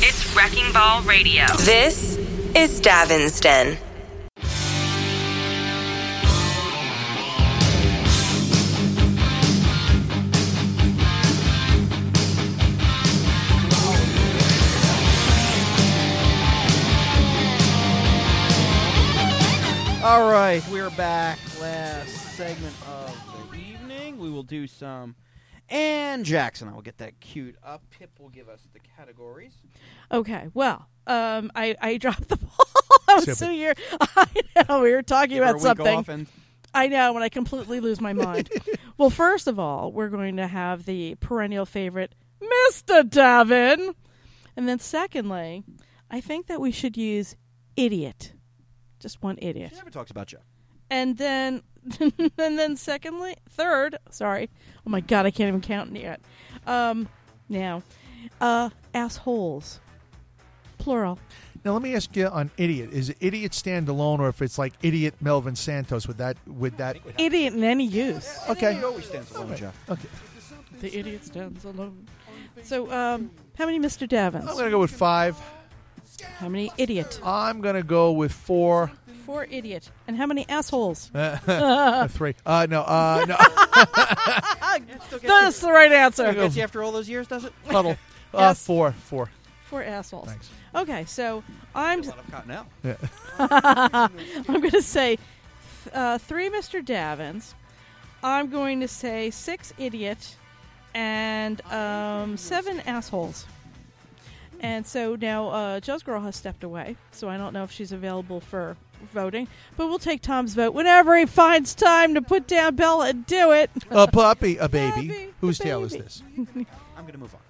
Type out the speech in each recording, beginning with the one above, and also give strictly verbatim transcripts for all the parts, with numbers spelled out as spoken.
It's Wrecking Ball Radio. This is Davin's Den. All right, we're back. Last segment of the evening. We will do some. And Jackson, I will get that queued up. Pip will give us the categories. Okay, well, um, I, I dropped the ball. I was so here. I know, we were talking Give her about a week something. off and- I know, when I completely lose my mind. Well, first of all, we're going to have the perennial favorite, Mister Davin. And then secondly, I think that we should use idiot. Just one idiot. She never talks about you. And then, and then secondly, third, sorry. Oh my God, I can't even count yet. Um, now, uh, assholes. Plural. Now let me ask you on idiot. Is it idiot standalone, or if it's like idiot Melvin Santos? Would that would that Idiot in any use. Okay. It always stands alone, Jeff. Okay. The idiot stands alone. So, um, how many Mister Davins? I'm gonna go with five. How many idiot? I'm gonna go with four. Four idiot. And how many assholes? Uh, three. Uh, no. Uh, no. That's the right answer. It gets you after all those years, does it? Puddle. Uh, Yes. four. Four. Four assholes. Thanks. Okay, so I'm A lot of cottonelle. I'm going to say uh, three Mister Davins. I'm going to say six idiot and um, seven assholes. And so now uh, Joe's girl has stepped away, so I don't know if she's available for voting. But we'll take Tom's vote whenever he finds time to put down Bella and do it. A puppy, a baby. Puppy, Whose a tail is baby. this? I'm going to move on.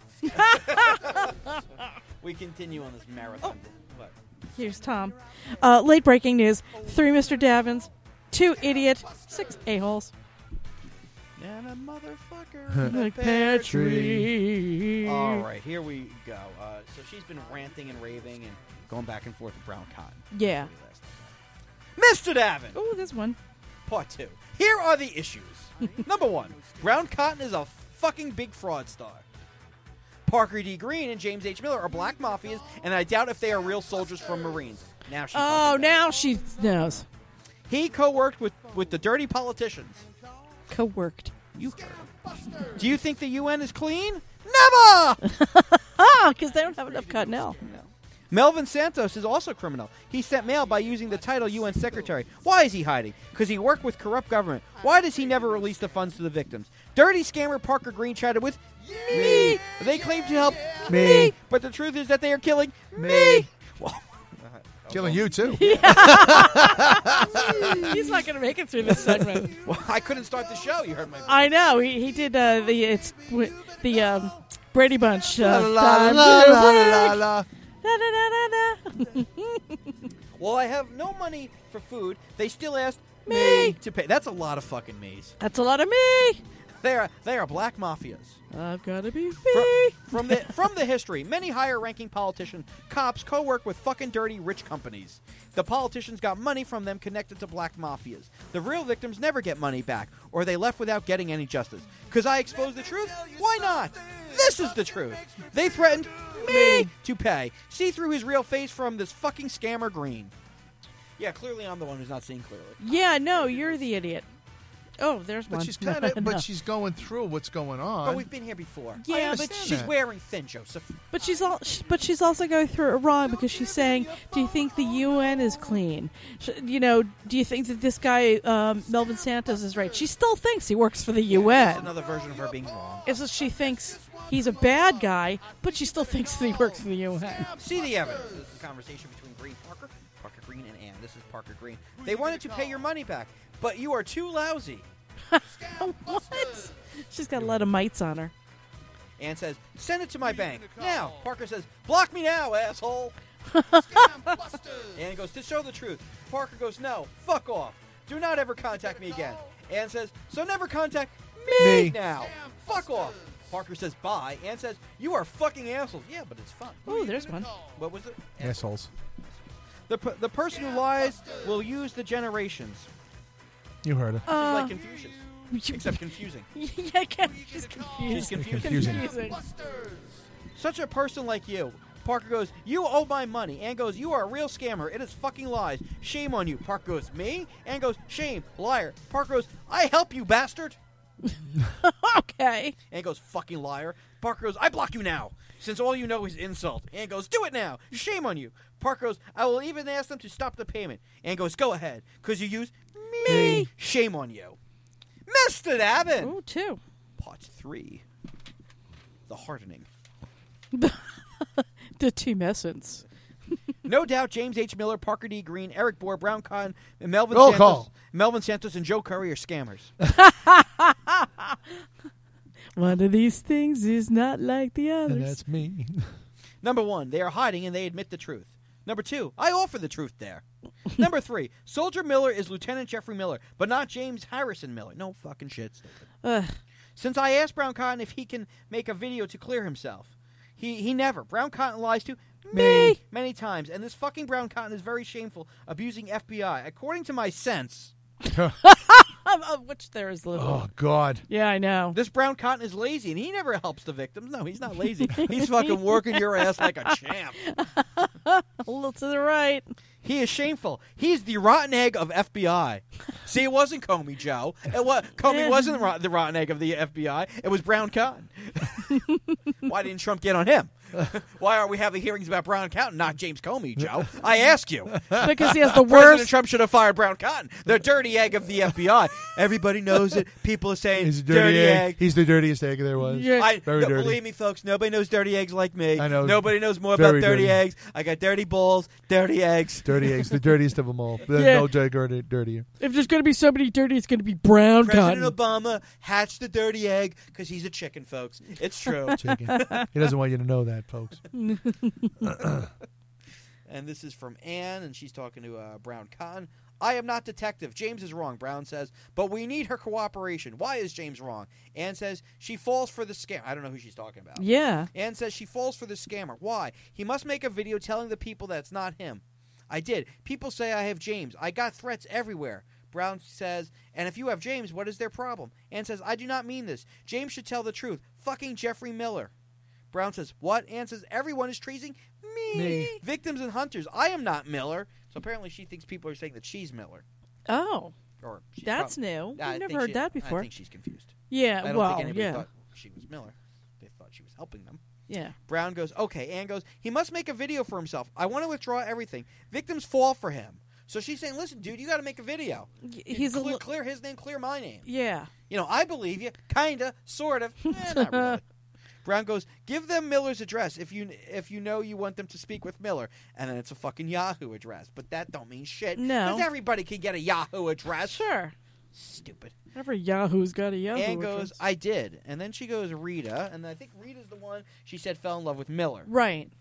We continue on this marathon. What? Here's Tom. Uh, late breaking news. Three Mister Davins, two idiot, six a-holes. And a motherfucker. Like pear tree. All right, here we go. Uh, so she's been ranting and raving and going back and forth with Brown Cotton. Yeah. Mister Davin, Oh, there's one. part two. Here are the issues. Number one, Brown Cotton is a fucking big fraud star. Parker D. Green and James H. Miller are black mafias, and I doubt if they are real soldiers from Marines. Now she's Oh, now she knows. He co-worked with, with the dirty politicians. Co-worked. You heard him. Do you think the U N is clean? Never! Ah, because they don't have enough cottonelle. No. Melvin Santos is also criminal. He sent mail by using the title U N Secretary. Why is he hiding? Because he worked with corrupt government. Why does he never release the funds to the victims? Dirty scammer Parker Green chatted with me. They claim to help Me. me, but the truth is that they are killing me. Me. Well, Killing you too. He's not going to make it through this segment. well, I couldn't start the show. You heard my voice. I know. He he did uh, the it's w- the um, Brady Bunch. Uh, La, la, time la, to la, la, break. la. Da, da, da, da, da. Well, I have no money for food. They still asked Me. me to pay. That's a lot of fucking me's. That's a lot of me. They are they are black mafias. I've got to be From, me. from the from the history, many higher-ranking politicians, cops, co-work with fucking dirty rich companies. The politicians got money from them connected to black mafias. The real victims never get money back, or they left without getting any justice. Because I exposed the truth? Why not? This is the truth. They threatened me to pay. See through his real face from this fucking scammer Green. Yeah, clearly I'm the one who's not seeing clearly. Yeah, no, you're the idiot. Oh, there's But one. she's kind of. No. But she's going through what's going on. But we've been here before. Yeah, I but understand she's she's wearing thin, Joseph. But she's all, sh- but she's also going through it wrong because she's saying, "Do you think the U N is clean? Sh- you know, do you think that this guy um, Melvin Santos is right?" She still thinks he works for the U That's N. another version of her being wrong. It's just she thinks he's a bad guy, but she still thinks that he works for the U N. See the evidence. This is a conversation between Green Parker, Parker Green, and Ann. This is Parker Green. They wanted to pay your money back, but you are too lousy. What? She's got a lot of mites on her. Ann says, send it to my bank. Now. Parker says, block me now, asshole. Ann goes, to show the truth. Parker goes, no, fuck off. Do not ever contact me again. Ann says, so never contact me, Me. now. Fuck off. Parker says, bye. Ann says, you are fucking assholes. Yeah, but it's fun. Oh, there's one. What was it? Assholes. The, p- the person who lies will use the generations. You heard it. She's Uh, like Confucius. Except confusing. yeah, she's confused. She's confusing. Confusing. Confusing. Such a person like you Parker goes, you owe my money. Ann goes, you are a real scammer. It is fucking lies. Shame on you. Parker goes, me? Ann goes, shame, liar. Parker goes, I help you, bastard. Okay. Ann goes, fucking liar. Parker goes, I block you now, since all you know is insult. Ann goes, do it now. Shame on you. Parker goes, I will even ask them to stop the payment. Ann goes, go ahead, because you use me. Me. Shame on you. Mister Davin. Ooh, two. Part three. The hardening. The team essence. No doubt James H. Miller, Parker D. Green, Eric Bohr, Brown Cotton, and Melvin Roll Santos, call. Melvin Santos and Joe Curry are scammers. One of these things is not like the others. And that's me. Number one, they are hiding and they admit the truth. Number two, I offer the truth there. Number three, Soldier Miller is Lieutenant Jeffrey Miller, but not James Harrison Miller. No fucking shit, stupid. Ugh. Since I asked Brown Cotton if he can make a video to clear himself, he he never. Brown Cotton lies to me many times, and this fucking Brown Cotton is very shameful, abusing F B I. According to my sense, Of which there is little. Oh, God. Yeah, I know. this Brown Cotton is lazy, and he never helps the victims. No, he's not lazy. He's fucking working your ass like a champ. A little to the right. He is shameful. He's the rotten egg of F B I. See, it wasn't Comey, Joe. It was, Comey wasn't ro- the rotten egg of the F B I. It was Brown Cotton. Why didn't Trump get on him? Why are we having hearings about Brown Cotton, not James Comey, Joe? I ask you. Because he has the President worst. Trump should have fired Brown Cotton, the dirty egg of the F B I. Everybody knows it. People are saying He's a dirty, dirty, egg. egg. He's the dirtiest egg there was. Yeah. I, Very no, dirty. believe me, folks, nobody knows dirty eggs like me. I know. Nobody knows more Very about dirty, dirty. eggs. I got dirty balls, dirty eggs. Dirty eggs. The dirtiest of them all. There's Yeah. no dirty, dirtier. If there's going to be somebody dirty, it's going to be Brown President Cotton. Obama hatched the dirty egg because he's a chicken, folks. It's true. Chicken. He doesn't want you to know that, folks. And this is from Ann, and she's talking to uh, Brown Cotton. I am not detective. James is wrong, Brown says, but we need her cooperation. Why is James wrong? Ann says she falls for the scam. I don't know who she's talking about. Yeah. Ann says she falls for the scammer. Why? He must make a video telling the people that it's not him. I did. People say I have James. I got threats everywhere. Brown says, and if you have James, what is their problem? Ann says, I do not mean this. James should tell the truth. Fucking Jeffrey Miller. Brown says, what? Ann says, everyone is treating me. Me. Victims and hunters. I am not Miller. So apparently she thinks people are saying that she's Miller. Oh, Or she's that's prob- new. I I've never think heard she- that before. I think she's confused. Yeah, I don't well, think anybody yeah. thought she was Miller. They thought she was helping them. Yeah. Brown goes, okay. Ann goes, he must make a video for himself. I want to withdraw everything. Victims fall for him. So she's saying, listen, dude, you got to make a video. Y- He's a clear, li- clear his name, clear my name. Yeah. You know, I believe you, kinda, sort of, eh, not really. Brown goes, give them Miller's address if you if you know you want them to speak with Miller. And then it's a fucking Yahoo address. But that don't mean shit. No. Because everybody can get a Yahoo address. Sure. Stupid. Every Yahoo's got a Yahoo. Ann goes, address. I did. And then she goes, Rita. And I think Rita's the one she said fell in love with Miller. Right.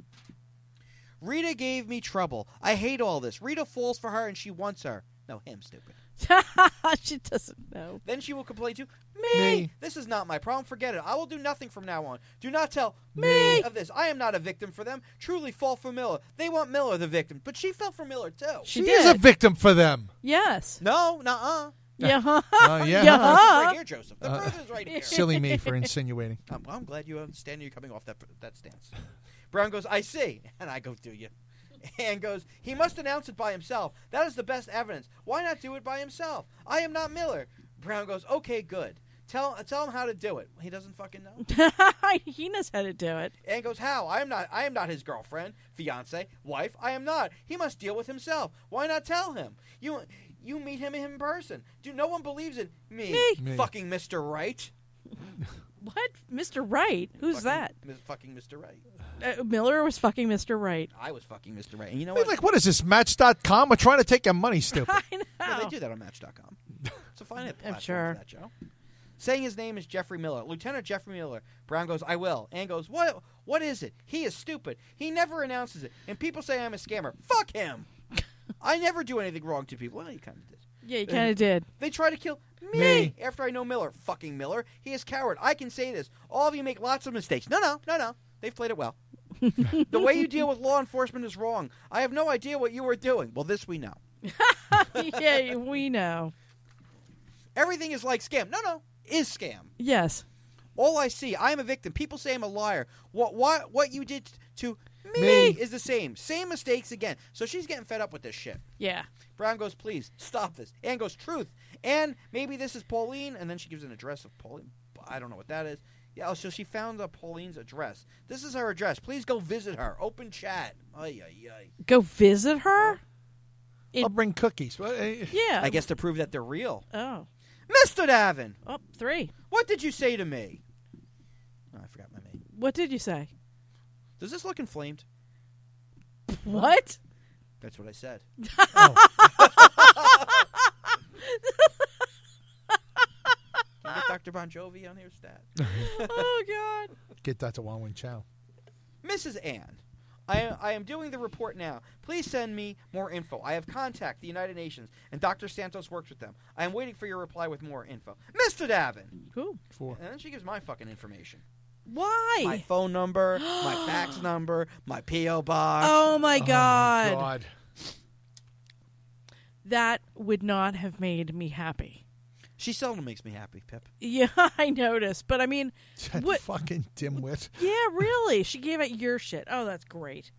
Rita gave me trouble. I hate all this. Rita falls for her and she wants her. No, him, stupid. She doesn't know. Then she will complain to me. Me. This is not my problem. Forget it. I will do nothing from now on. Do not tell Me. me of this. I am not a victim for them. Truly fall for Miller. They want Miller the victim. But she fell for Miller, too. She She did. is a victim for them. Yes. No, nuh-uh. Yeah. Uh, yeah. Yeah. The Uh. proof is right here, Joseph. The Uh, proof is right here. Silly me for insinuating. I'm, I'm glad you understand you're coming off that that stance. Brown goes, I see. And I go, do you? And goes, he must announce it by himself. That is the best evidence. Why not do it by himself? I am not Miller. Brown goes, okay, good. Tell tell him how to do it. He doesn't fucking know. He knows how to do it. And goes, how? I am not I am not his girlfriend, fiance, wife. I am not. He must deal with himself. Why not tell him? You you meet him in person. Do no one believes in me? Me. Me. Fucking Mister Right. What? Mister Wright? Who's Fucking, that? mis- fucking Mister Right. Uh, Miller was fucking Mister Wright. I was fucking Mister Right. And you know I mean, what? like, what is this, Match dot com? We're trying to take your money, stupid. I know. Yeah, they do that on Match dot com. It's a fine platform I'm sure. for that, Joe. Saying his name is Jeffrey Miller. Lieutenant Jeffrey Miller. Brown goes, I will. Ann goes, what What is it? He is stupid. He never announces it. And people say I'm a scammer. Fuck him. I never do anything wrong to people. Well, you kind of did. Yeah, you kind of did. They try to kill me, Me. after I know Miller. Fucking Miller. He is coward. I can say this. All of you make lots of mistakes. No, no, no, no. They've played it well. The way you deal with law enforcement is wrong. I have no idea what you were doing. Well, this we know. Yeah, we know. Everything is like scam. No, no. Is scam. Yes. All I see, I am a victim. People say I'm a liar. What what what you did to me, Me. is the same. Same mistakes again. So she's getting fed up with this shit. Yeah. Brown goes, please, stop this. Ann goes, truth. And maybe this is Pauline. And then she gives an address of Pauline. I don't know what that is. Yeah, so she found uh, Pauline's address. This is her address. Please go visit her. Open chat. Ay, ay, ay. Go visit her? It- I'll bring cookies. Well, eh, Yeah. I guess to prove that they're real. Oh. Mister Davin, Oh, three. what did you say to me? Oh, I forgot my name. What did you say? Does this look inflamed? What? That's what I said. oh. Can I get Doctor Bon Jovi on here, stat? Oh, God. Get Doctor Wang Wing Chow. Missus Ann, I am, I am doing the report now. Please send me more info. I have contacted the United Nations, and Doctor Santos works with them. I am waiting for your reply with more info. Mister Davin! Cool. Four. And then she gives my fucking information. Why? My phone number, my fax number, my P O box. Oh, my God. Oh, God. That would not have made me happy. She seldom makes me happy, Pip. Yeah, I noticed. But, I mean, That what? fucking dimwit. Yeah, really. She gave out your shit. Oh, that's great.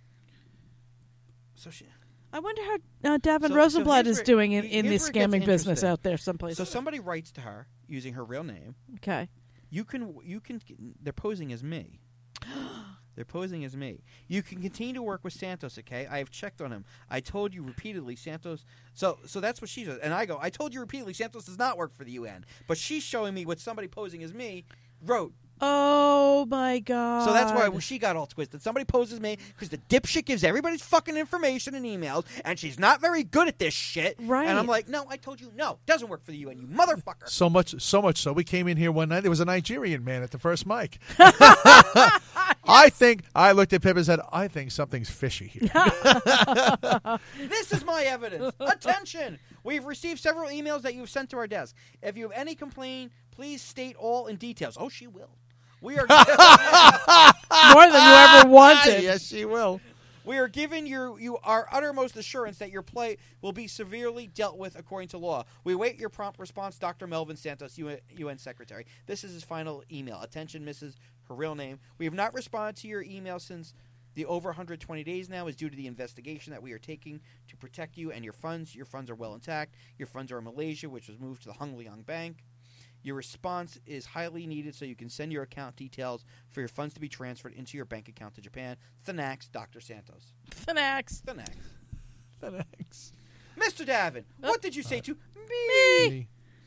So she... I wonder how uh, Davin So- Rosenblatt so is here's doing where- in, in the here's where it gets scamming business interesting. out there someplace. So somebody writes to her using her real name. Okay. You can, you can, they're posing as me. They're posing as me. You can continue to work with Santos, okay? I have checked on him. I told you repeatedly, Santos. So, so that's what she says. And I go, I told you repeatedly, Santos does not work for the U N. But she's showing me what somebody posing as me wrote. Oh, my God. So that's why she got all twisted. Somebody poses me because the dipshit gives everybody's fucking information and emails, and she's not very good at this shit. Right. And I'm like, no, I told you, no, doesn't work for the U N, you motherfucker. So much, so much so. We came in here one night. There was a Nigerian man at the first mic. I think I looked at Pip and said, "I think something's fishy here." This is my evidence. Attention! We've received several emails that you've sent to our desk. If you have any complaint, please state all in details. Oh, she will. We are More than you ever wanted. Yes, she will. we are giving you, you our uttermost assurance that your plight will be severely dealt with according to law. We await your prompt response, Doctor Melvin Santos, U N, U N Secretary. This is his final email. Attention, Missus Her real name. We have not responded to your email since the over one hundred twenty days now is due to the investigation that we are taking to protect you and your funds. Your funds are well intact. Your funds are in Malaysia, which was moved to the Hung Leong Bank. Your response is highly needed so you can send your account details for your funds to be transferred into your bank account to Japan. Thanax, Doctor Santos. Thanax. Thanax. Thanks. Mister Davin, what did you say to me? Me.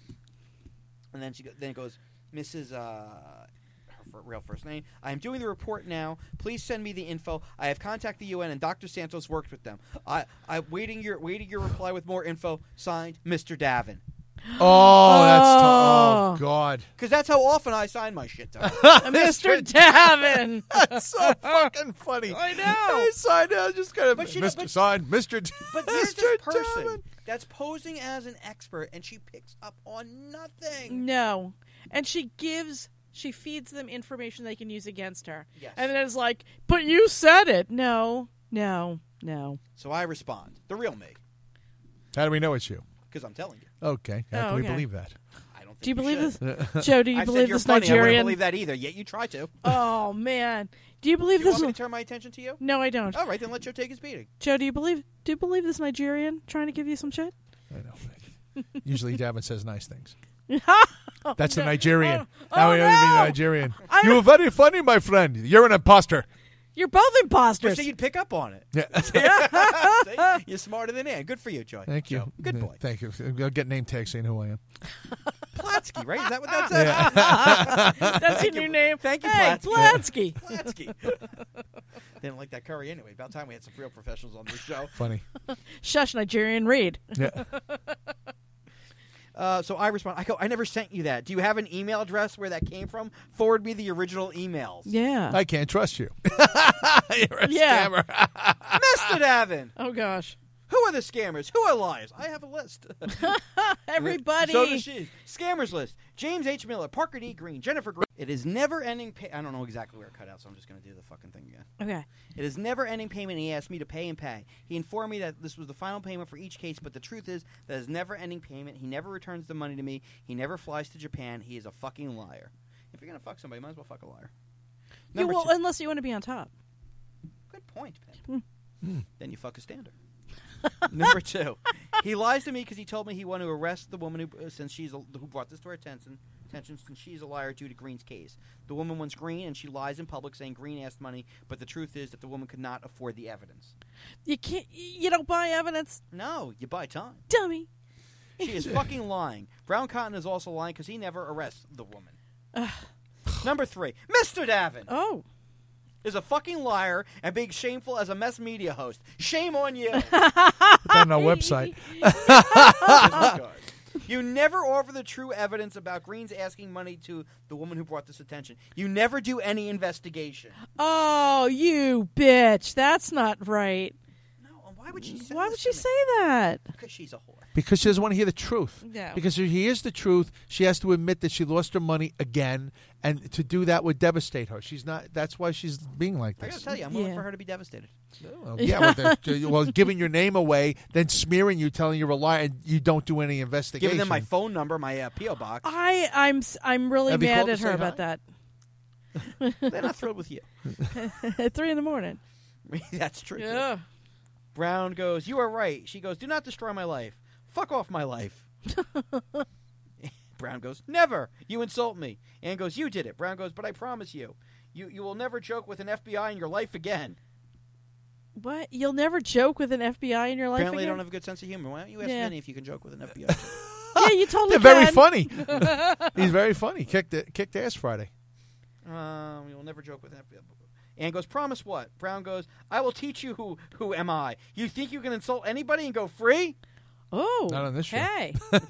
And then she go, then it goes, Missus Uh, her f- real first name. I am doing the report now. Please send me the info. I have contacted the U N and Doctor Santos worked with them. I I'm waiting your waiting your reply with more info. Signed, Mister Davin. Oh, that's t- Oh. oh God. Because that's how often I sign my shit to her. Mister Davin. That's so fucking funny. I know. I signed. I just got But you know, Mister but- Signed, Mister D- But here's Mister this person Davin. that's posing as an expert, and she picks up on nothing. No. And she gives, she feeds them information they can use against her. Yes. And then it's like, but you said it. No, no, no. So I respond, the real me, How do we know it's you? because I'm telling you. Okay. How Oh, can we okay. believe that? I don't think Do you believe should. this? Joe, do you I believe said you're this funny. I wouldn't Nigerian? believe that either, yet you try to. Oh, man. Do you believe Do you this? want me to turn my attention to you? No, I don't. All right, then let Joe take his beating. Joe, do you believe, do you believe this Nigerian trying to give you some shit? I know. Usually, Davin says nice things. Oh, That's the no. Nigerian. Oh, now oh, we don't even no. Nigerian. I You were very funny, my friend. You're an imposter. You're both But imposters. so you'd pick up on it. Yeah. See? You're smarter than Ann. Good for you, Joy. Thank you. Joe. Good boy. Thank you. I'll get name tags saying who I am. Platsky, right? Is that what that says? That's your you. new name. Thank you, Hey, Platsky. Platsky. Platsky. Didn't like that curry anyway. About time we had some real professionals on this show. Funny. Shush, Nigerian Reed. Yeah. Uh, so I respond. I go, I never sent you that. Do you have an email address where that came from? Forward me the original emails. Yeah. I can't trust you. You're a Yeah. scammer. Mister Davin, Oh, gosh. who are the scammers? Who are liars? I have a list. Everybody. So does she. Scammers list. James H. Miller, Parker D. Green, Jennifer Green. It is never-ending pay- I don't know exactly where it cut out, so I'm just going to do the fucking thing again. Okay. It is never-ending payment, and he asked me to pay and pay. He informed me that this was the final payment for each case, but the truth is that it's never-ending payment. He never returns the money to me. He never flies to Japan. He is a fucking liar. If you're going to fuck somebody, you might as well fuck a liar. Yeah, Number well, two. unless you want to be on top. point, Pip. Then you fuck a standard. Number two, he lies to me because he told me he wanted to arrest the woman who, uh, since she's a, who brought this to our attention, attention, since she's a liar due to Green's case. The woman wants Green, and she lies in public saying Green asked money, but the truth is that the woman could not afford the evidence. You can't. You don't buy evidence, No, you buy time. dummy. She is fucking lying. Brown Cotton is also lying because he never arrests the woman. Number three, Mister Davin Oh. is a fucking liar and being shameful as a mess media host. Shame on you. On our website. You never offer the true evidence about Green's asking money to the woman who brought this attention. You never do any investigation. Oh, you bitch. That's not right. No, and why would she say Why this would she to me? say that? Because she's a whore. Because she doesn't want to hear the truth. Yeah. Because if she hears the truth, she has to admit that she lost her money again, and to do that would devastate her. She's not. That's why she's being like I gotta this. tell you, I'm willing Yeah. for her to be devastated. Well, yeah, well, they're- well, giving your name away, then smearing you, telling you're a liar, and you don't do any investigation. Giving them my phone number, my uh, P O box. I, I'm, s- I'm really Have you mad called at to her say about hi? that. They're not thrilled with you. At three in the morning. That's true. too. Yeah. Brown goes, you are right. She goes, do not destroy my life. Fuck off my life. Brown goes, never. You insult me. Ann goes, you did it. Brown goes, but I promise you, you you will never joke with an F B I in your life again. What? You'll never joke with an F B I in your life Apparently, again? you don't have a good sense of humor. Why don't you ask Yeah. Minnie if you can joke with an F B I? Yeah, you totally They're very can. funny. He's very funny. Kicked it, kicked ass Friday. um, you will never joke with an F B I. Ann goes, promise what? Brown goes, I will teach you who who am I. You think you can insult anybody and go free? Oh. Not on this show. Hey.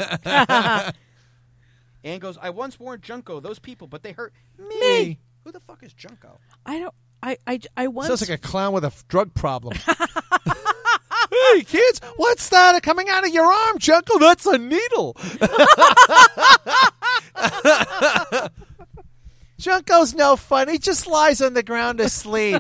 Ann goes, I once warned Junko, those people, but they hurt me. Me. Who the fuck is Junko? I don't. I, I, I once. Sounds like a clown with a f- drug problem. Hey, kids, what's that coming out of your arm, Junko? That's a needle. Junko's no fun. He just lies on the ground asleep.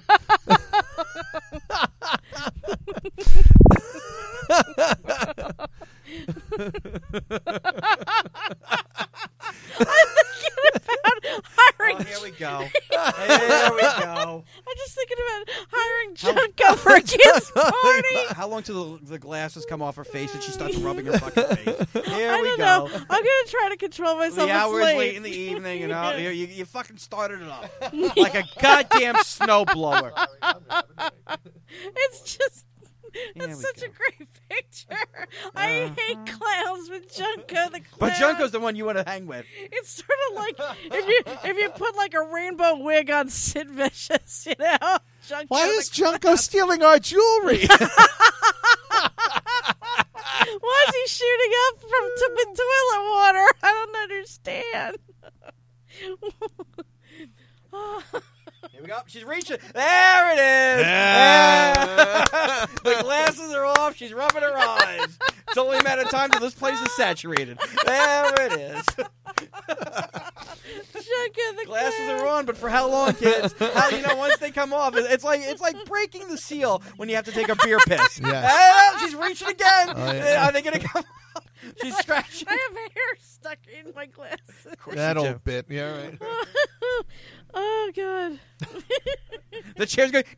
hiring. Oh, here we go. Here we go. I'm just thinking about hiring Junko for a kids' party. How long till the, the glasses come off her face and she starts rubbing her fucking face? Here I we don't go. know. I'm gonna try to control myself. The hours asleep. late in the evening, you know, you, you, you fucking started it up like a goddamn snowblower. It's just. Here It's we such go. a great picture. I hate clowns with Junko the clown. But Junko's the one you want to hang with. It's sort of like if you if you put like a rainbow wig on Sid Vicious, you know. Junko Why the is Junko stealing our jewelry? Why is he shooting up from to- toilet water? I don't understand. Here we go. She's reaching. There it is. Yeah. The glasses are off. She's rubbing her eyes. It's only a matter of time till this place is saturated. There it is. Junko the Glasses clown. are on, but for how long, kids? How, you know, once they come off, it- it's like it's like breaking the seal when you have to take a beer piss. Yes. Ah, she's reaching again. Oh, yeah. Are they going to come off? She's scratching. I have hair stuck in my glasses. That you do. old bit. Yeah, right. Oh God. The chair's going,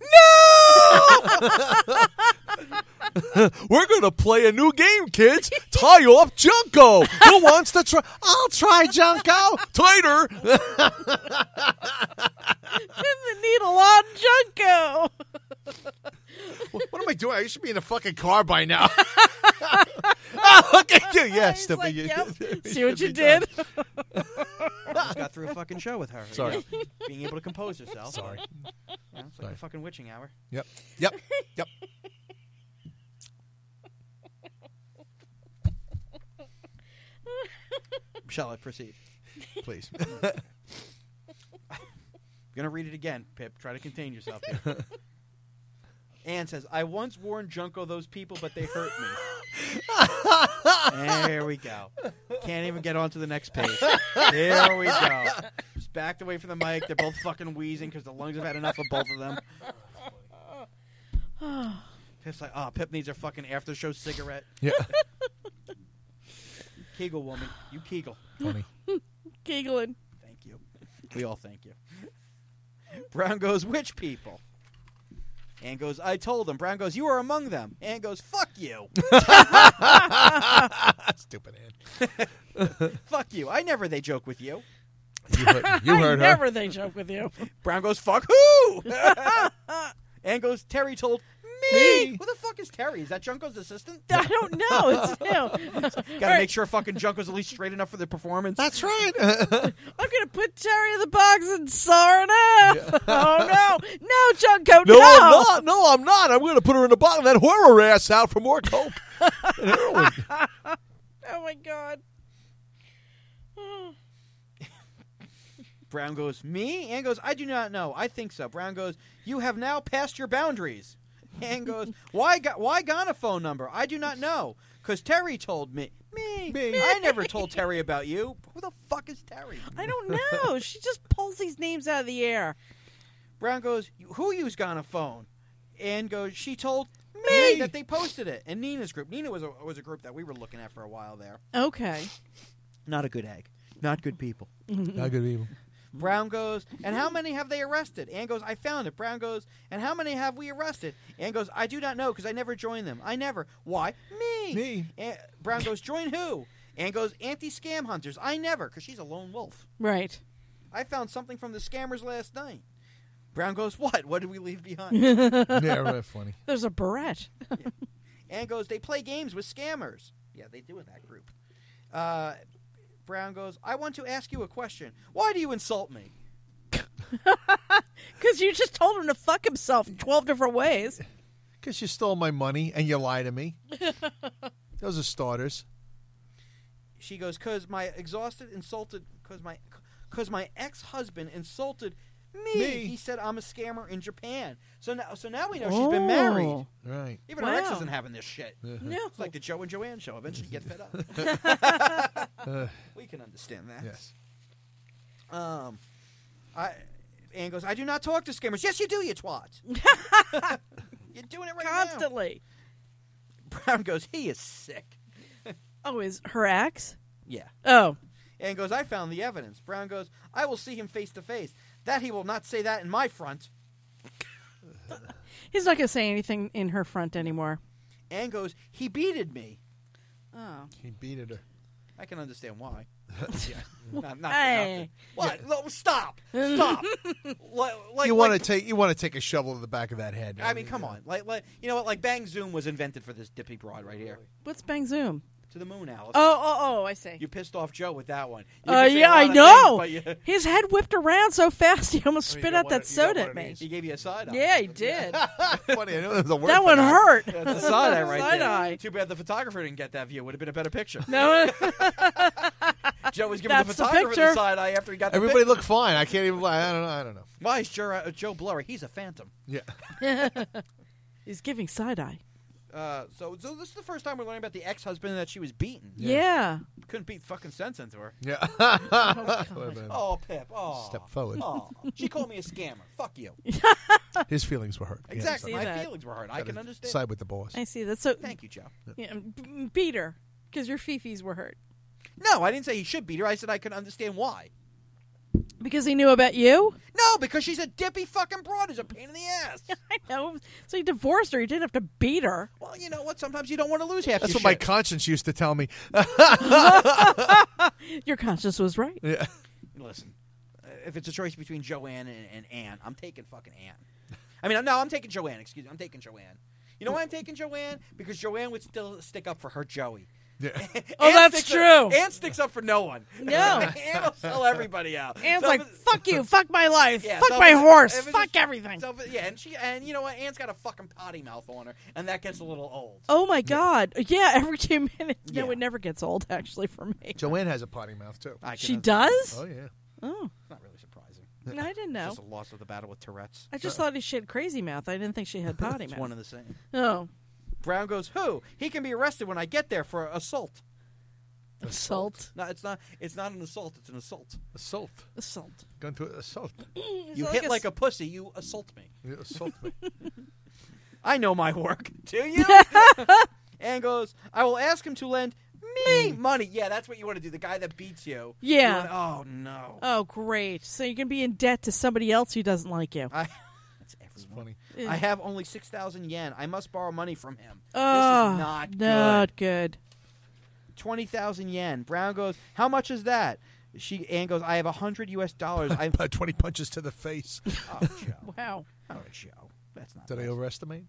no! We're going to play a new game, kids. Tie up Junko. Who wants to try? I'll try Junko. Tighter. Pin the needle on Junko. What am I doing? I should be in a fucking car by now. Oh, look at you. Yeah, He's stupid. like, You- yep. you See what should you be did? done. I just got through a fucking show with her. you Sorry. know, being able to compose herself. Sorry. You know, it's like Sorry. a fucking witching hour. Yep. Yep. Yep. Shall I proceed? Please. I'm going to read it again, Pip. Try to contain yourself here. Ann says, I once warned Junko those people, but they hurt me. There we go. Can't even get on to the next page. There we go. Just backed away from the mic. They're both fucking wheezing because the lungs have had enough of both of them. Pip's like, oh, Pip needs her fucking after-show cigarette. Yeah. Kegel woman. You Kegel. Funny. Giggling. Thank you. We all thank you. Brown goes, which people? Ann goes, I told him. Brown goes, you are among them. Ann goes, fuck you. Stupid Ann. Fuck you. I never they joke with you. You heard, you heard her. Never they joke with you. Brown goes, fuck who? Ann goes, Terry told me. Me. Who the fuck is Terry? Is that Junko's assistant? I don't know. It's him. Gotta make sure fucking Junko's at least straight enough for the performance. That's right. I'm gonna put Terry in the box and saw her in half. Oh no, no, Junko, no! No, I'm not. No, I'm not. I'm going to put her in the bottom of that horror ass out for more coke and heroin. Oh my god. Brown goes, me? Ann goes, I do not know. I think so. Brown goes, you have now passed your boundaries. Ann goes, why got why got a phone number? I do not know. Because Terry told me. Me. Me. I never told Terry about you. Who the fuck is Terry? I don't know. She just pulls these names out of the air. Brown goes, who used got a phone? Ann goes, she told me, Me. that they posted it. And Nina's group. Nina was a, was a group that we were looking at for a while there. Okay. Not a good egg. Not good people. Not good people. Brown goes, and how many have they arrested? Ann goes, I found it. Brown goes, and how many have we arrested? Ann goes, I do not know because I never joined them. I never. Why? Me. Me. Ann, Brown goes, join who? Ann goes, anti-scam hunters. I never, because she's a lone wolf. Right. I found something from the scammers last night. Brown goes, what? What did we leave behind? Yeah, right, funny. There's a barrette. Yeah. Ann goes, they play games with scammers. Yeah, they do in that group. Uh, Brown goes, I want to ask you a question. Why do you insult me? Because you just told him to fuck himself twelve different ways. Because you stole my money and you lied to me. Those are starters. She goes, because my exhausted, insulted, because my, cause my ex-husband insulted me. Me. He said I'm a scammer in Japan. So now, so now we know she's been married. Oh. Right. Even her ex Wow. isn't having this shit. No. It's like the Joe and Joanne show. Eventually you get fed up. Uh, We can understand that. yes. Um, I, Ann goes, I do not talk to scammers. Yes, you do, you twat. You're doing it right Constantly. now. Brown goes, he is sick. Oh, is her ex? Yeah. Oh. Ann goes, I found the evidence. Brown goes, I will see him face to face. That he will not say that in my front. He's not going to say anything in her front anymore. Ann goes, he beated me. Oh. He beat at her. I can understand why. Yeah. Not, not Hey. for nothing. What? No, stop. Stop. like, like, You want like, to take you want to take a shovel to the back of that head. I mean, come on. Like, like, you know what? Like, Bang Zoom was invented for this dippy broad right here. What's Bang Zoom? To the moon, Alice. Oh, oh, oh, I see. You pissed off Joe with that one. You Uh, can say yeah, a lot I of know. things, but you- His head whipped around so fast he almost Oh, you spit got out one that of- you got soda one at of me. these. he gave you a side eye. Yeah, he did. Funny, I know there's a word That for one hurt. That's a side eye right Side there. eye. Too bad the photographer didn't get that view. Would have been a better picture. No. Joe was giving That's the the photographer the, picture. side eye after he got the Everybody picture. looked fine. I can't even lie. I don't know. I don't know. Why is Joe, uh, Joe blurry? He's a phantom. Yeah. He's giving side eye. Uh, so, so this is the first time we're learning about the ex-husband that she was beaten. Yeah. Couldn't beat fucking sense into her. Yeah. Oh, Pip. Oh. Step forward. Oh. She called me a scammer. Fuck you. His feelings were hurt. Yeah, Exactly. see My that. feelings were hurt. I gotta can understand. Side with the boss. I see. That's so. Thank you, Joe. Yeah, b- beat her because your fifis were hurt. No, I didn't say he should beat her. I said I could understand why. Because he knew about you? No, because she's a dippy fucking broad who's a pain in the ass. I know. So he divorced her. He didn't have to beat her. Well, you know what? Sometimes you don't want to lose half That's your what my shit. conscience used to tell me. Your conscience was right. Yeah. Listen, uh, if it's a choice between Joanne and, and Ann, I'm taking fucking Ann. I mean, no, I'm taking Joanne. Excuse me. I'm taking Joanne. You know why I'm taking Joanne? Because Joanne would still stick up for her Joey. Yeah. Oh, Ann that's sticks true. Up, Ann sticks up for no one. No. Ann will sell everybody out. Anne's So like, if it- fuck you, fuck my life, Yeah, fuck so my if it- horse, if it's fuck a- everything. So if it- yeah, and she and you know what? Ann's got a fucking potty mouth on her, and that gets a little old. Oh my God. Yeah, every two minutes. Yeah. No, it never gets old, actually, for me. Joanne has a potty mouth, too. I can She understand. does? Oh, yeah. Oh. It's not really surprising. No, I didn't It's know. just a loss of the battle with Tourette's. I just thought she had crazy mouth. I didn't think she had potty It's mouth. one and the same. Oh. Brown goes, who? He can be arrested when I get there for assault. Assault. No, it's not. It's not an assault. It's an assault. Assault. Assault. Going to assault. You hit like a pussy. You assault me. You assault me. I know my work. Do you? Ann goes, I will ask him to lend me money. Yeah, that's what you want to do. The guy that beats you. Yeah. You wanna- oh no. Oh, great. So you can be in debt to somebody else who doesn't like you. I, that's That's funny. I have only six thousand yen. I must borrow money from him. Oh, this is not good. Not good. twenty thousand yen. Brown goes, how much is that? She Anne goes, I have one hundred U S dollars. I About twenty punches to the face. Oh, Joe. Wow. Oh, Joe. That's not Did I nice. overestimate?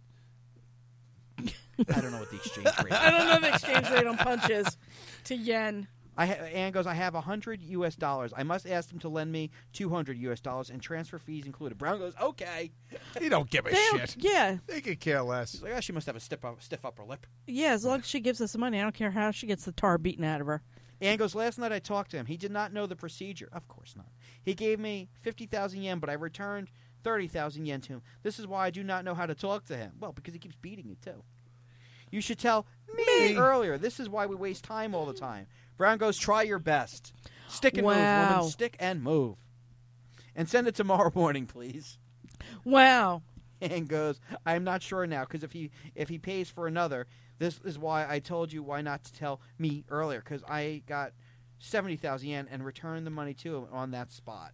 I don't know what the exchange rate is. I don't know the exchange rate on punches to yen. I ha- Anne goes, I have one hundred U S dollars. I must ask them to lend me two hundred U S dollars and transfer fees included. Brown goes, okay. You don't give a They don't- shit. Yeah. They could care less. He's like, oh, she must have a stiff, up, stiff upper lip. Yeah, as long as she gives us the money, I don't care how she gets the tar beaten out of her. Anne goes, last night I talked to him. He did not know the procedure. Of course not. He gave me fifty thousand yen, but I returned thirty thousand yen to him. This is why I do not know how to talk to him. Well, because he keeps beating you, too. You should tell me, Me. earlier. This is why we waste time all the time. Brown goes, try your best. Stick and move, Wow. woman. Stick and move. And send it tomorrow morning, please. Wow. And goes, I'm not sure now, because if he if he pays for another, this is why I told you why not to tell me earlier, because I got seventy thousand yen and returned the money to him on that spot.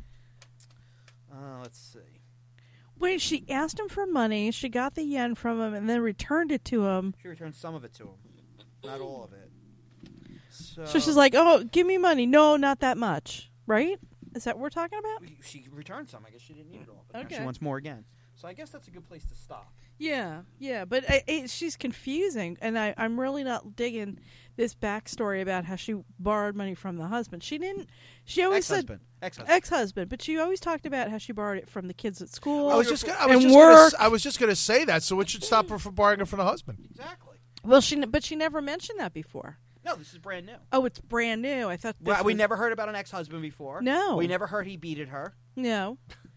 Uh, let's see. Wait, she asked him for money, she got the yen from him, and then returned it to him. She returned some of it to him, not all of it. So, So she's like, oh, give me money. No, not that much. Right? Is that what we're talking about? she returned some. I guess she didn't need it all, but now she Okay. wants more again. So I guess that's a good place to stop. Yeah, yeah, but I, it, she's confusing, and I, I'm really not digging this backstory about how she borrowed money from the husband. She didn't. She always said Ex-husband. Ex-husband. ex-husband, but she always talked about how she borrowed it from the kids at school. I was just gonna, I was and just gonna, work. s- I was just going to say that, so it should stop her from borrowing it from the husband. Exactly. Well, she, but she never mentioned that before. No, this is brand new. Oh, it's brand new. I thought this Well, we was- never heard about an ex-husband before. No. We never heard he beated her. No,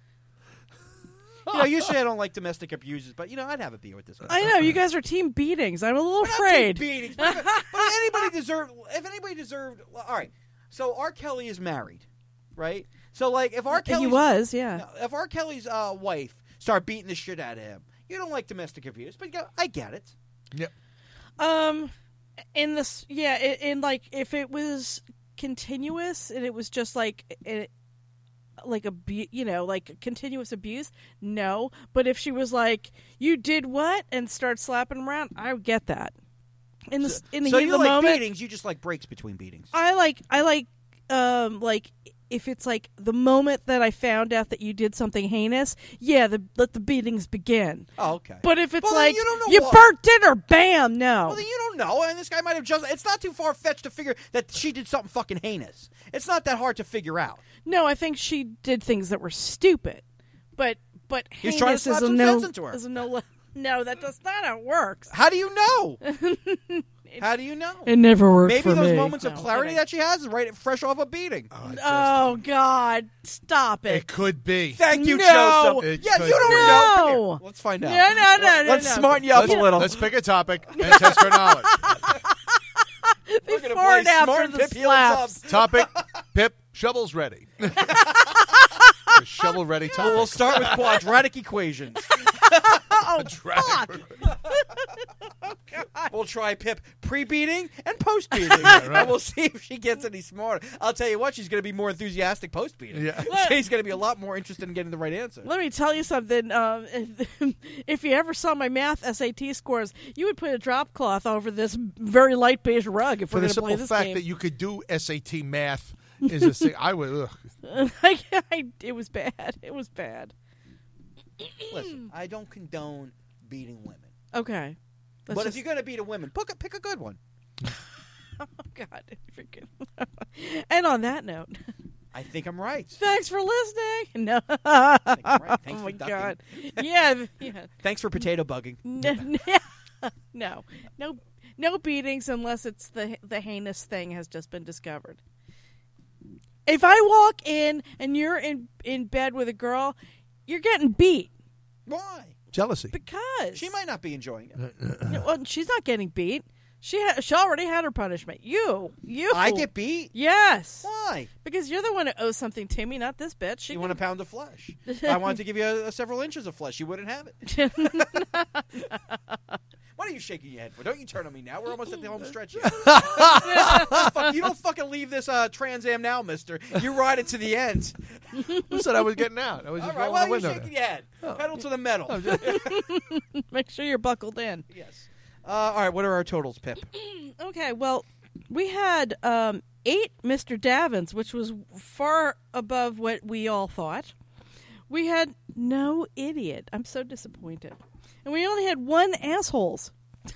You know, usually I don't like domestic abusers, but, you know, I'd have a beer with this guy. I know you guys are team beatings. I'm a little Not afraid. team beatings, but, if, but if anybody deserved, if anybody deserved, well, all right. So R. Kelly is married, right? So like, if R. Kelly He was, yeah. if R. Kelly's uh, wife started beating the shit out of him, you don't like domestic abuse, but you go, I get it. Yep. Um, in this, yeah, in, in like if it was continuous and it was just like it, like a you know like continuous abuse, no. But if she was like, "You did what?" and start slapping him around, I would get that. In the in the so heat you of the like moment, beatings, you just like breaks between beatings. I like I like um like if it's like the moment that I found out that you did something heinous, yeah, the, let the beatings begin. Oh, okay. But if it's Well, then like you don't know you what- burnt dinner, bam, no. Well, then you don't know, and this guy might have just. It's not too far fetched to figure that she did something fucking heinous. It's not that hard to figure out. No, I think she did things that were stupid, but but He was trying to heinous slap is a some no. sense into her. Is a no. No, that does not how it works. How do you know? How do you know? It never worked Maybe for those me. moments of No, clarity kidding. that she has is right fresh off a beating. Oh, it, just- Oh God, stop it it! could be. Thank you, No. Joseph. It yeah, could you don't be. know. Come No. here. Let's find out. No, no, no, no, Let's no. smarten you up Let's, a little. let's pick a topic and test her knowledge. We're gonna Before play and after smart the Pip Heels up. slaps. Topic: Pip, shovels ready. Shovel ready topic. We'll start with quadratic equations. Oh fuck! We'll try Pip pre-beating and post-beating, right. and we'll see if she gets any smarter. I'll tell you what, she's going to be more enthusiastic post-beating. Yeah. She's going to be a lot more interested in getting the right answer. Let me tell you something. Um, if, if you ever saw my math S A T scores, you would put a drop cloth over this very light beige rug if For we're the going to play simple this fact game. that you could do S A T math is a thing. I would. Ugh. I, I, it was bad. It was bad. Listen, I don't condone beating women. Okay. Let's but just- if you're going to beat a woman, pick a, pick a good one. Oh, God. Freaking. And on that note, I think I'm right. thanks for listening. No. think I'm right. Thanks Oh, for my ducking. God. Yeah. yeah. Thanks for potato bugging. No, no, no, no beatings unless it's the the heinous thing has just been discovered. If I walk in and you're in in bed with a girl, you're getting beat Why? Jealousy. because She might not be enjoying it. No, well, she's not getting beat. She ha- she already had her punishment. You, you, I get beat? yes, Why? because you're the one who owes something to me, not this bitch. She You can- want a pound of flesh. If I wanted to give you a, a several inches of flesh, you wouldn't have it. What are you shaking your head for? Don't you turn on me now. We're almost at the home stretch here. Fuck, you don't fucking leave this uh, Trans Am now, mister. You ride it to the end. Who said I was getting out? I was All just right, rolling well, the you're window. shaking your head. Pedal to the metal. Oh, just- Make sure you're buckled in. Yes. Uh, all right, what are our totals, Pip? Okay, well, we had um, eight Mister Davins, which was far above what we all thought. We had no idiot. I'm so disappointed. And we only had one assholes.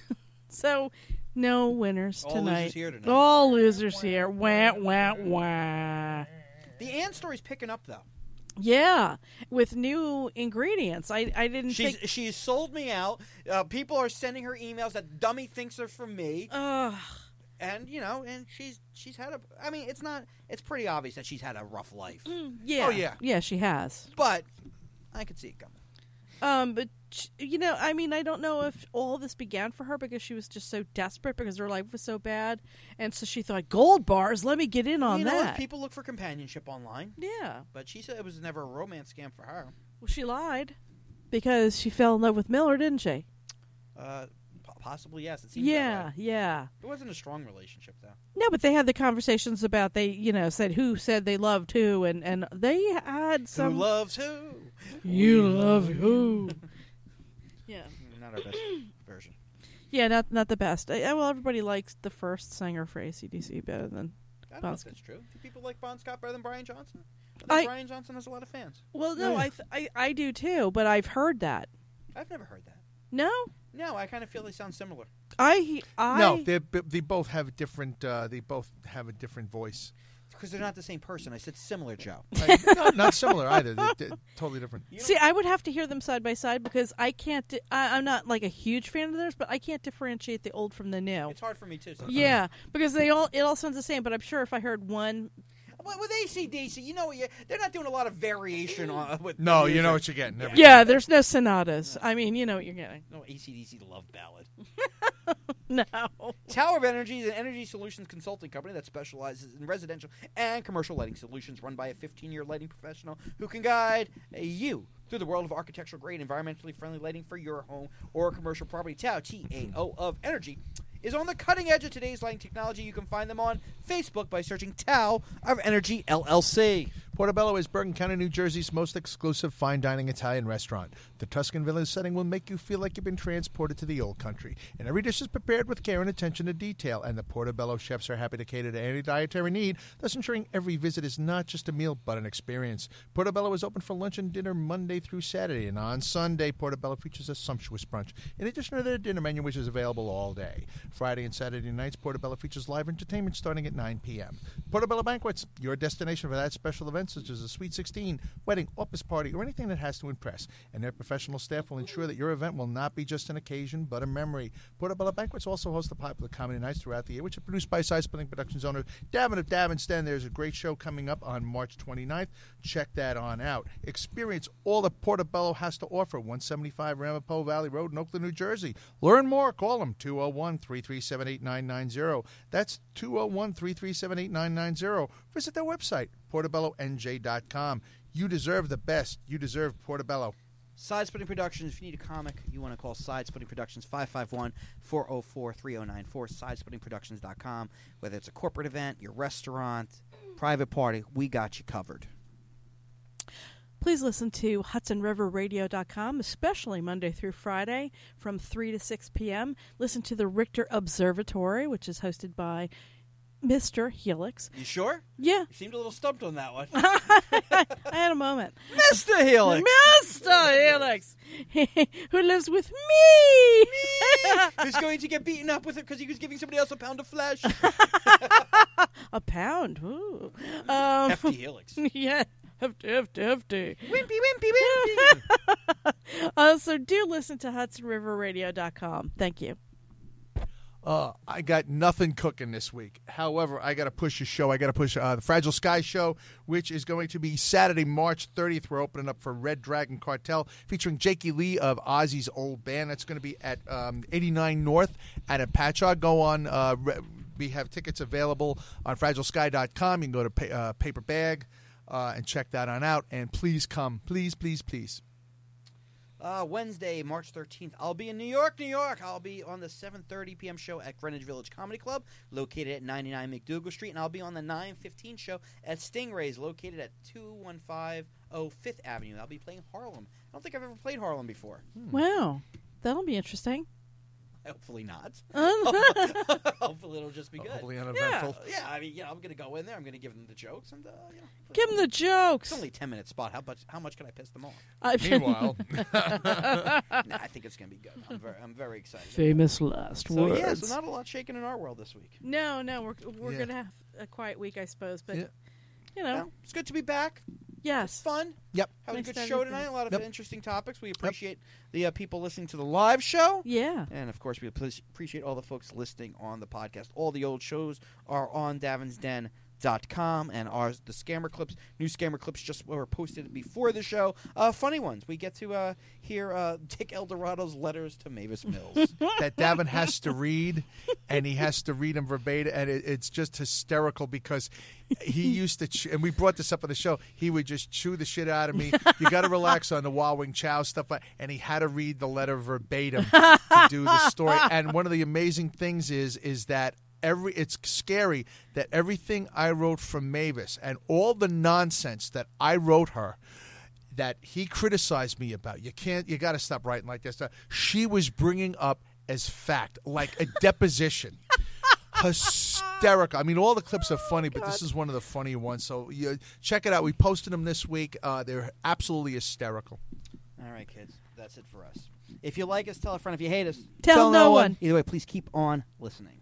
So, no winners All tonight. losers here tonight. All losers here. Wah, wah, wah. The Anne story's picking up, though. Yeah, with new ingredients. I, I didn't She's think... she's sold me out. Uh, people are sending her emails that dummy thinks they're from me, Ugh. and you know, and she's she's had a. I mean, it's not. It's pretty obvious that she's had a rough life, Yeah. Oh, yeah. Yeah, she has. but I could see it coming. Um, but sh- you know, I mean, I don't know if all this began for her because she was just so desperate because her life was so bad, and so she thought gold bars. Let me get in on you know, that. people look for companionship online, Yeah. but she said it was never a romance scam for her. Well, she lied because she fell in love with Miller, didn't she? Uh, po- possibly yes. It seems Yeah, that way. yeah. It wasn't a strong relationship though. No, but they had the conversations about they, you know, said who said they loved who, and and they had some. Who loves who? You love who? Yeah. Not our best version. Yeah, not not the best. I, I- well, everybody likes the first singer for A C D C better than. I don't know if Bon that's true. Do people like Bon Scott better than Brian Johnson? I I- think Brian Johnson has a lot of fans. Well, no, Yeah. I, th- I I do too, but I've heard that. I've never heard that. No, No, I kind of feel they sound similar. I I no, they they both have a different. Uh, they both have a different voice. Because they're not the same person. I said similar, Joe. Like, not, not similar either. They're, they're totally different. You know- see. I would have to hear them side by side because I can't. Di- I, I'm not like a huge fan of theirs, but I can't differentiate the old from the new. It's hard for me too. sometimes. Yeah, because they all it all sounds the same. But I'm sure if I heard one, Well, with A C D C, you know, you- they're not doing a lot of variation on. With No, the you know music. what you're getting. Every- yeah, there's no sonatas. I mean, you know what you're getting. No, A C D C love ballad. No. Tower of Energy is an energy solutions consulting company that specializes in residential and commercial lighting solutions run by a fifteen-year lighting professional who can guide uh, you through the world of architectural-grade, environmentally friendly lighting for your home or commercial property. Tao, T A O of Energy, is on the cutting edge of today's lighting technology. You can find them on Facebook by searching Tao of Energy L L C. Portobello is Bergen County, New Jersey's most exclusive fine dining Italian restaurant. The Tuscan Village setting will make you feel like you've been transported to the old country. And every dish is prepared with care and attention to detail. And the Portobello chefs are happy to cater to any dietary need, thus ensuring every visit is not just a meal, but an experience. Portobello is open for lunch and dinner Monday through Saturday. And on Sunday, Portobello features a sumptuous brunch, in addition to their dinner menu, which is available all day. Friday and Saturday nights, Portobello features live entertainment starting at nine p.m. Portobello Banquets, your destination for that special event, such as a Sweet sixteen, wedding, office party, or anything that has to impress. And their professional staff will ensure that your event will not be just an occasion, but a memory. Portobello Banquets also host the popular comedy nights throughout the year, which are produced by Side Splitting Productions owner Davin of Davin's Den. There's a great show coming up on March twenty-ninth. Check that on out. Experience all that Portobello has to offer. one seventy-five Ramapo Valley Road in Oakland, New Jersey. Learn more. Call them two oh one, three three seven, eight nine nine zero. That's two oh one, three three seven, eight nine nine zero. Visit their website, portobello n j dot com. You deserve the best. You deserve Portobello. Side Splitting Productions. If you need a comic, you want to call Side Splitting Productions, five five one, four oh four, three oh nine four, side splitting productions dot com. Whether it's a corporate event, your restaurant, private party, we got you covered. Please listen to Hudson River Radio dot com, especially Monday through Friday from three to six p.m. Listen to the Richter Observatory, which is hosted by Mister Helix. You sure? Yeah, You seemed a little stumped on that one. I had a moment. Mister Helix! Mister Helix, who lives with me. Who's going to get beaten up with it because he was giving somebody else a pound of flesh? A pound. Ooh. Um, Hefty Helix. yeah. Hefty, hefty, hefty. Wimpy, wimpy, wimpy. Uh, so do listen to Hudson River Radio dot com. Thank you. Uh, I got nothing cooking this week. However, I got to push a show. I got to push uh, the Fragile Sky Show, which is going to be Saturday, March thirtieth. We're opening up for Red Dragon Cartel, featuring Jakey Lee of Ozzy's old band. That's going to be at um, eighty-nine North at Apache. Go on. Uh, re- we have tickets available on fragile sky dot com. You can go to pa- uh, Paper Bag uh, and check that on out. And please come. Please, please, please. Uh, Wednesday, March thirteenth, I'll be in New York, New York. I'll be on the seven thirty p.m. show at Greenwich Village Comedy Club, located at ninety-nine McDougal Street, and I'll be on the nine fifteen show at Stingrays, located at two one five oh Fifth Avenue. I'll be playing Harlem. I don't think I've ever played Harlem before. Wow. That'll be interesting. Hopefully not. Um, Hopefully it'll just be good. Hopefully uneventful. Yeah, I mean, you know, I'm going to go in there. I'm going to give them the jokes, and uh, you know, Give them the jokes. It's only a ten minute spot. How much? How much can I piss them off? I've Meanwhile, Nah, I think it's going to be good. I'm very, I'm very excited. Famous last So words. yeah, so not a lot shaking in our world this week. No, no, we're we're Yeah. gonna have a quiet week, I suppose. But Yeah. you know, Well, it's good to be back. yes, Fun. yep. Having Nice a to good have show you tonight. back. A lot of Yep. interesting topics. We appreciate the uh, people listening to the live show. yeah. And, of course, we appre- appreciate all the folks listening on the podcast. All the old shows are on Davins Den dot com, and ours, the scammer clips, new scammer clips just were posted before the show. Uh, funny ones. We get to uh, hear uh, Dick Eldorado's letters to Mavis Mills. That Davin has to read, and he has to read them verbatim, and it, it's just hysterical because he used to, ch- and we brought this up on the show, he would just chew the shit out of me. You got to relax on the Wild Wing Chow stuff, and he had to read the letter verbatim to do the story. And one of the amazing things is, is that every it's scary that everything I wrote from Mavis and all the nonsense that I wrote her that he criticized me about. You can't, you got to stop writing like this. She was bringing up as fact, like a deposition. Hysterical. I mean, all the clips are funny, but this is one of the funnier ones. So you, check it out. We posted them this week. Uh, they're absolutely hysterical. All right, kids. That's it for us. If you like us, tell a friend. If you hate us, Tell no one. Either way, please keep on listening.